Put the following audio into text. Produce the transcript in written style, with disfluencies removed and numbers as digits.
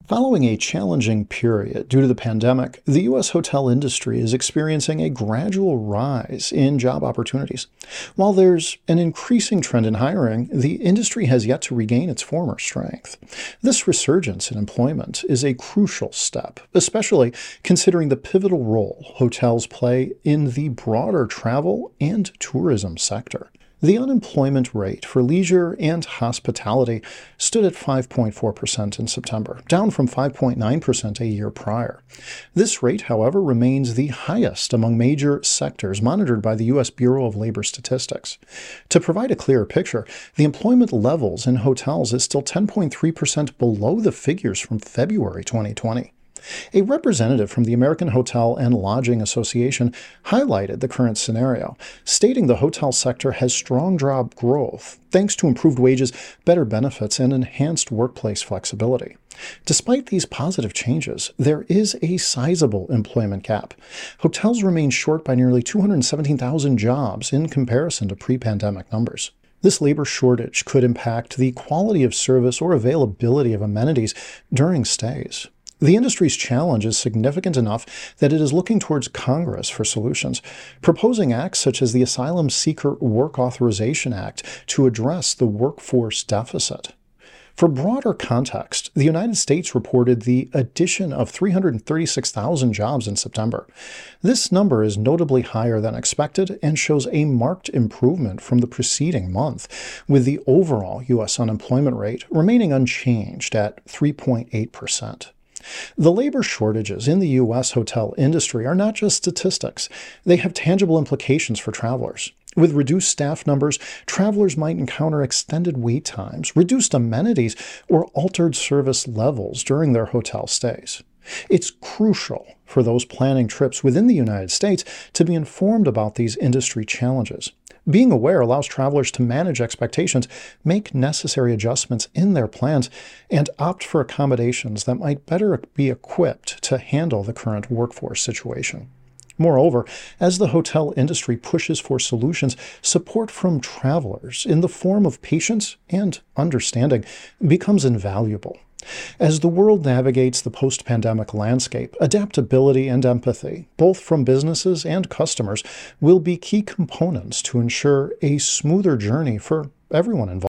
Following a challenging period due to the pandemic, the U.S. hotel industry is experiencing a gradual rise in job opportunities. While there's an increasing trend in hiring, the industry has yet to regain its former strength. This resurgence in employment is a crucial step, especially considering the pivotal role hotels play in the broader travel and tourism sector. The unemployment rate for leisure and hospitality stood at 5.4% in September, down from 5.9% a year prior. This rate, however, remains the highest among major sectors monitored by the U.S. Bureau of Labor Statistics. To provide a clearer picture, the employment levels in hotels is still 10.3% below the figures from February 2020. A representative from the American Hotel and Lodging Association highlighted the current scenario, stating the hotel sector has strong job growth thanks to improved wages, better benefits, and enhanced workplace flexibility. Despite these positive changes, there is a sizable employment gap. Hotels remain short by nearly 217,000 jobs in comparison to pre-pandemic numbers. This labor shortage could impact the quality of service or availability of amenities during stays. The industry's challenge is significant enough that it is looking towards Congress for solutions, proposing acts such as the Asylum Seeker Work Authorization Act to address the workforce deficit. For broader context, the United States reported the addition of 336,000 jobs in September. This number is notably higher than expected and shows a marked improvement from the preceding month, with the overall U.S. unemployment rate remaining unchanged at 3.8%. The labor shortages in the U.S. hotel industry are not just statistics. They have tangible implications for travelers. With reduced staff numbers, travelers might encounter extended wait times, reduced amenities, or altered service levels during their hotel stays. It's crucial for those planning trips within the United States to be informed about these industry challenges. Being aware allows travelers to manage expectations, make necessary adjustments in their plans, and opt for accommodations that might better be equipped to handle the current workforce situation. Moreover, as the hotel industry pushes for solutions, support from travelers in the form of patience and understanding becomes invaluable. As the world navigates the post-pandemic landscape, adaptability and empathy, both from businesses and customers, will be key components to ensure a smoother journey for everyone involved.